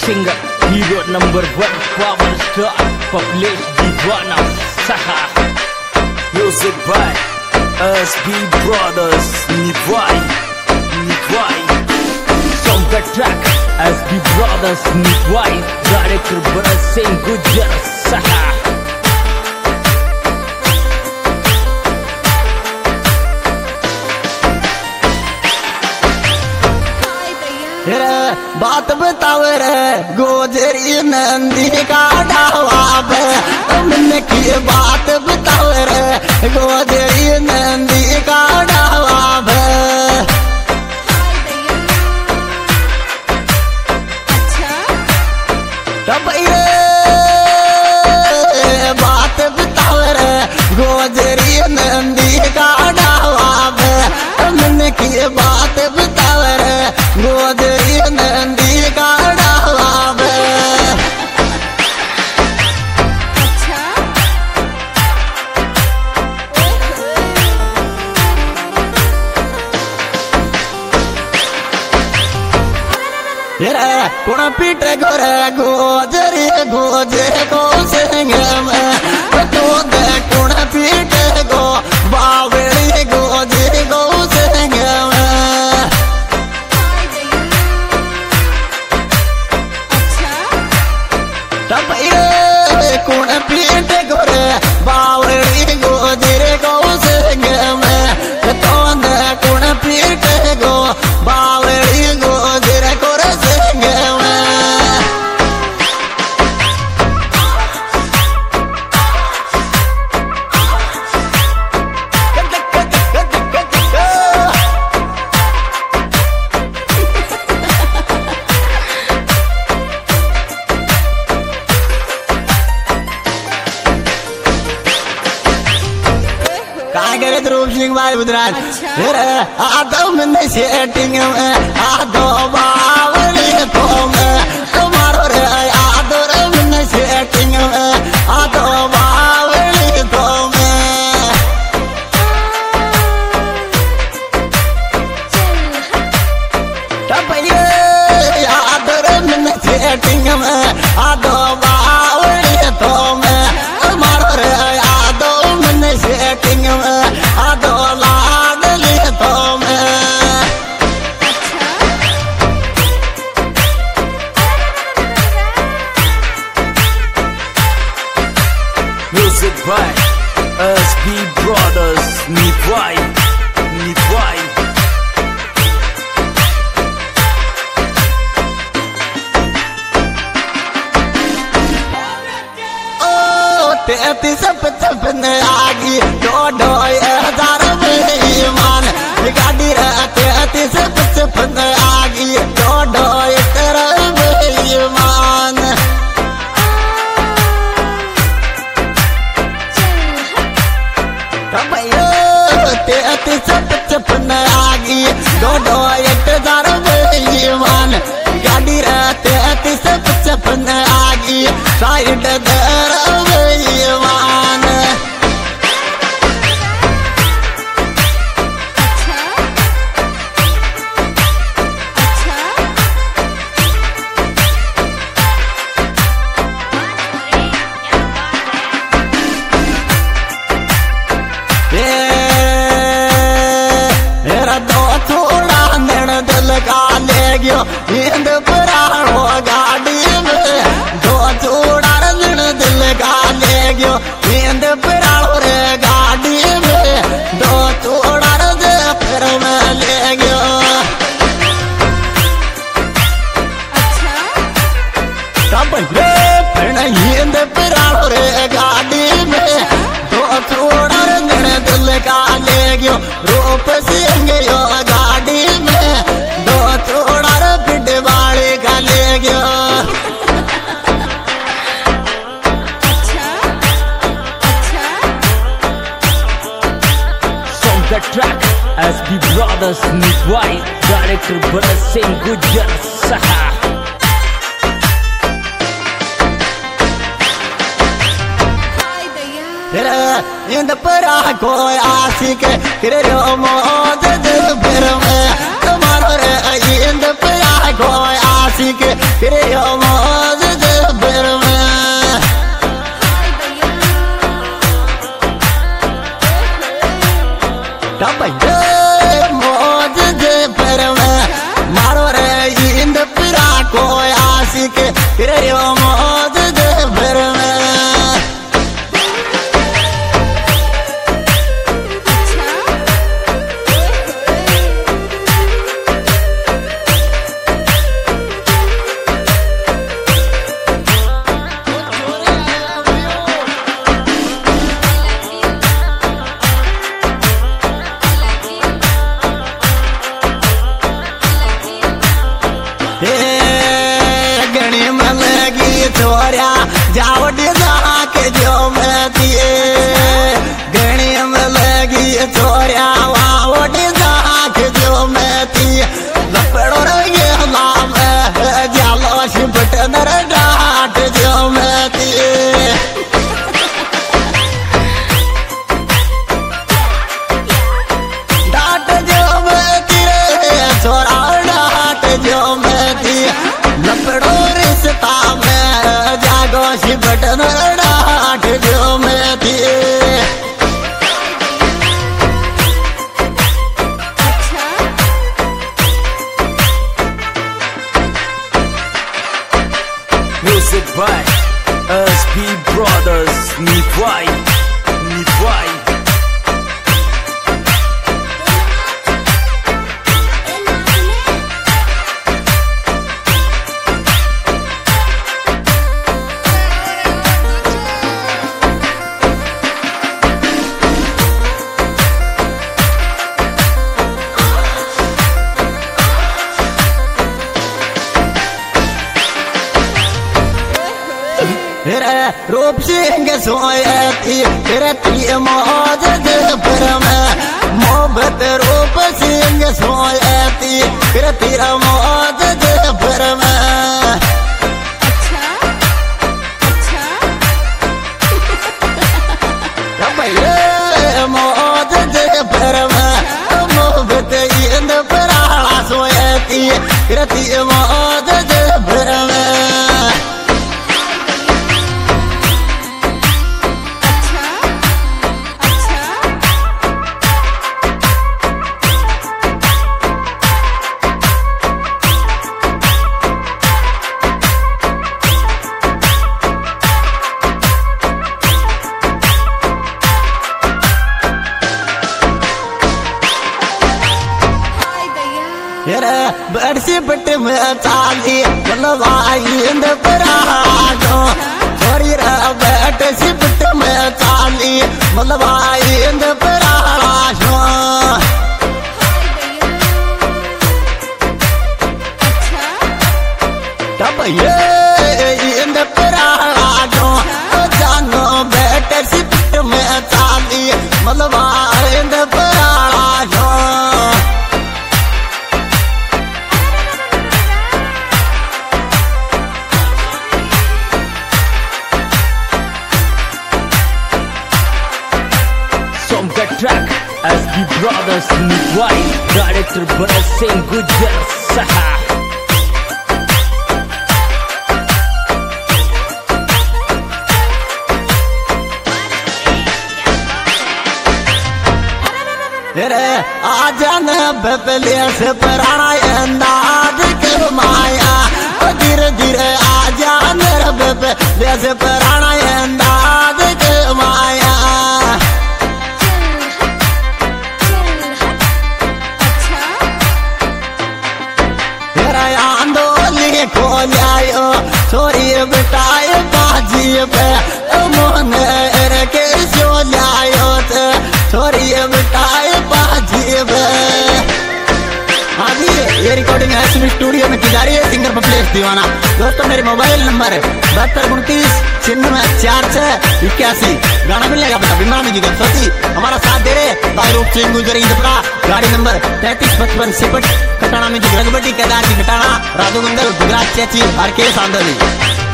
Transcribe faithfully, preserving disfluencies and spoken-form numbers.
singer, hero number one, power star, Pablesh Divana, Saha. Music by S B Brothers, Nivai, Nivai. Song the track, S B Brothers, Nivai. Director Bharat Singh Gujjar, Saha. बात बताओ रे गोजरी नंदी का ढावा तुमने की बात बताओ रे गोजरी नंदी का ढावा बात बताओ रे गोजरी नंदी का ढावा तुमने की बात बताओ रे गोजरी नंदी का ढावा कुण पीट गोरे गोजरी गोजे को सिंह में तो दे कुण पीट गो बावड़ी गोजे को सिंह में तब ये कुण पीट गोरे बावड़ी गोजे को सिंह में तो दे कुण पीट गो बावड़ी गोजे को सिंह में रूप सिंह भाई बुधराज आदो में सेटिंग में आदो बावली तो में तुम्हारो रे आदो रे में सेटिंग में आदो बावली तो में तब ये आदो रे में सेटिंग में आदो बावली तो में तुम्हारो रे आदो में सेटिंग में आदो लाडली तो मैं Music by S B Brothers, Nivai, Nivai. तैतीस पचपन आगी दो दो हजार ईमान गाड़ी तैतीस पचपन आगी दो दो ईमान तैतीस पचपन आगी दो दो हजार ईमान गाड़ी तैतीस पचपन आगी साइड दर ईमान दो थोड़ा नैन दिल का ले गयो इंद पुराणो गाड़ी में दो थोड़ा नैन दिल का ले गयो इंद पुराणो रे गाड़ी में दो थोड़ा दे फिर में ले गयो तब ये फिर इंद पुराणो रे गाड़ी में दो थोड़ा नैन दिल का ले गयो रूप सिंह यो गाड़ी में दो थोड़ा पिट वाले का ले गयो Song the track, S B Brothers, Nivai. Director Bharat Singh Gujjar, Saha. इंद परा को आशिक करो मौज दिल भर में तुम्हारो रे इंद परा को आशिक करो फिर यो मौज दे फिर में छोरिया जावट के जो मैं दिए गणी में लगी छोरिया वावट के जो मैं दिए लपड़ो रे नाम जालो शिपट नर डाट जो मैं दिए डाट जो मैं दिए छोरा डाट जो मैं दिए लपड़ो रिश्ता गोशी बटन डाट जो मैं दिए Music by S B Brothers Nivai Nivai रूप सिंह सोयती फिर ती मौज दे फिर में मोहब्बत रूप सिंह सोयती फिर तीर मौज दे फिर में अच्छा अच्छा भैया मौज दे फिर में मोहब्बत इंद पराला सोयती फिर ती मौज दे फिर में बरसी पट में चाली बलवाई इंद पराठो छोरी रा बैठ सिपट में चाली बलवाई इंद पराठो तब ये इंद पराठो जानो बैठ सिपट में चाली बलवाई इंद पराठो track S B Brothers Nivai Director Bharat Singh Gujar Saha आजन बबले से पुराना अंदाज कर माया धीरे धीरे आजान बबले से पुराना अंदाज कर माया खोलियो छोरी बेटाए बाजी पे मोहन के सो लायो छोरी बेटाए बाजी पे हाँ जी ये रिकॉर्डिंग है स्टूडियो में की जा रही है सिंगर बबलेश दीवाना। दोस्तों मेरे मोबाइल नंबर बहत्तर उनतीस छिन्नवे चार छह इक्यासी गाना मिलेगा बेटा बिमरा में जिगर सोची हमारा साथ दे रहे भाई रूप सिंह गुजरी गाड़ी नंबर तैतीस पचपन सिपट कटाना में रघुबटी केदार जी कटाना राधु मंगल गुजरात चेची आर के सांदोली।